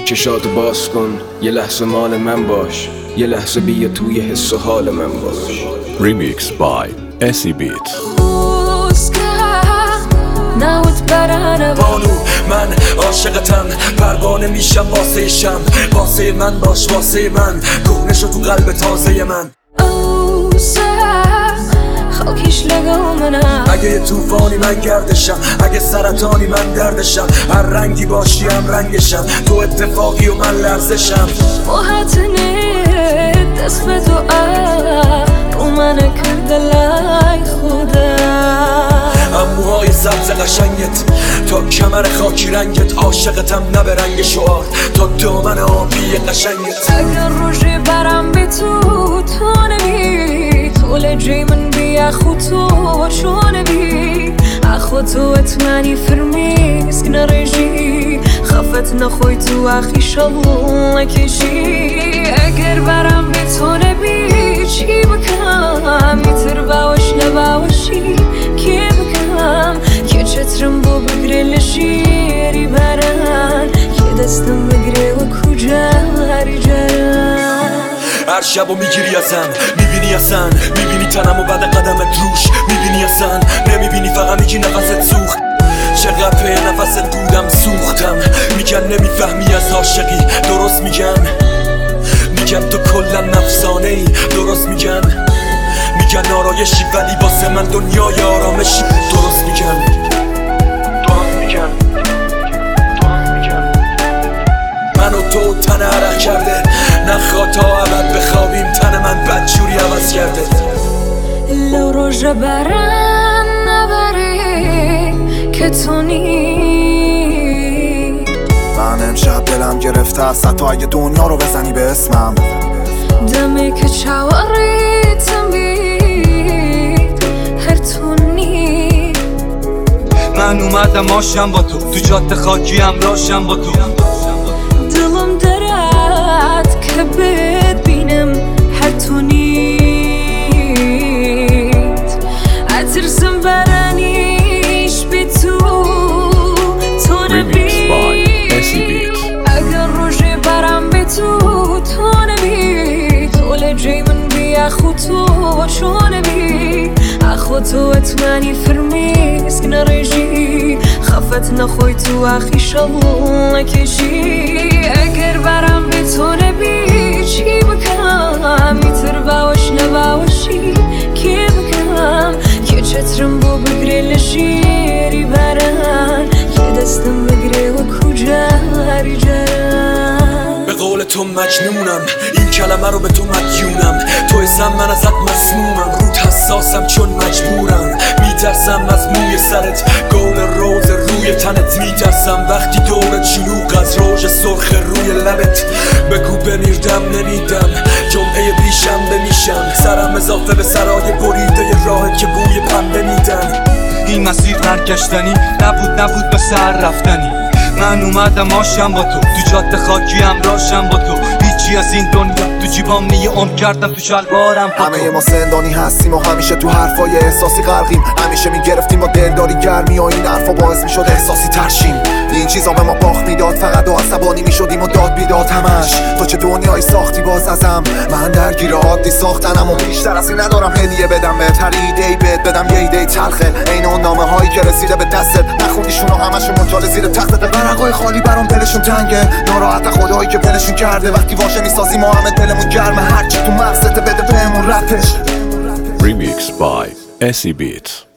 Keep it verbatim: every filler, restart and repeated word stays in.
چشاتو باز کن، یه لحظه مال من باش، یه لحظه بیا توی حس و حال من باش. Remix by اسی بیت. بانو من عاشقتم، پروانه میشم واسه شم، واسه من باش واسه من، کهنه شو تو قلب تازه من. خاکیش لگا منم، اگه یه توفانی من گردشم، اگه سرطانی من دردشم، هر رنگی باشی هم رنگشم، تو اتفاقی و من لرزشم. موهتنه دست به تو رو من کرده لای خودم، اموهای سبز قشنگت تا کمر خاکی رنگت، عاشقتم نه به رنگ شعار تا دامن آبی قشنگت. اگر روژی برم به تو تو نبی، طول جی من بی اخو تو چون بی اخو تو اتمنی فرمیز نرژی خفت نخوی تو اخی شغل نکشی. اگر برم به تو نبی چی بکنم، میتر باوش نباوشی کی بکنم، که چترم بو بگره لشیری برن، که دستم بگره و کجا هری جرن. هر شب و میگیری ازم، میبینی اصلا، میبینی تنم و بعد قدمت روش، میبینی اصلا، نمیبینی فقط میگی نفست سوخت. چقدر به نفست بودم سوختم، میگن نمیفهمی از عاشقی، درست میگن، میگن تو کلا نفسانه ای، درست میگن، میگن آرایشی ولی واسه من دنیای آرامشی، درست میگن، درست میگن، درست میگن. من و تو تن عرق کرده، نخواه تا ابد بخوابیم، تن من بدجوری عوض کرده. لو روژ برن نبره که تو نی، من امشب دلم گرفته است حتی اگه دنیا رو بزنی به اسمم، دمی که چاوریتم بید هر تو نی. من اومدم آشم با تو، تو جاده خاکی هم راشم با تو، دلم درد که بد بینم هر تو نید، اترسم برنیش بی تو تو Remix by نبی. اسی بیت. اگر روژی برم به تو تو نبی، طول جی من بی اخو تو چون بی اخو تو اتمنی فرمیز نرژی خفت نخوی تو اخی شغل نکشی. اگر برم به تو نبی چی بکنم، میتر باوش نباوشی کی بکنم، که چترم بو بگره لشیری برن، که دستم بگره و کجا هری جرن. به قول تو مجنونم، این کلمه رو به تو مدیونم، تو اسم من ازت مسمومم، رود حساسم چون مجبورم، میترسم از موی سرت، گل روز روی تنت، میترسم وقتی دور شلوغ از روژ سرخ روی لبت، بگو بمیردم نمیدم، جمعه بیشنبه میشم، سرم اضافه به سرای بریده راهت که بوی پنبه میدن. این مسیر برگشتنی نبود نبود به سر رفتنی، من اومدم آشم با تو، تو جاده خاکی هم راشم با تو، هیچی از این دنیا تو جیبام نیه عمر کردم تو شلوارم. همه ما زندانی هستیم و همیشه تو حرفای احساسی غرقیم، همیشه میگرفتیم با دلداری گرمی و این حرفا باعث میشد احساسی ترشیم، این چیزا به ما باخت میداد، فقط و عصبانی میشدیم و داد بیداد همش. تو چه دنیایی ساختی باز ازم، من درگیر عادی ساختنم و بیشتر از این ندارم هدیه بدم بهت، هر ایده‌ای بهت بدم یه ایده تلخه، عین اون نامه هایی که رسیده به دستت، نخوندیشون و همشون مچاله زیر تختت، ورقای خالی برام دلشون تنگه، ناراحت خدایی که دلشون کرده، وقتی واژه میسازی ما همه دلمون گرمه، هرچی تو مغزت بده بهمون رپش. Remix by اسی بیت.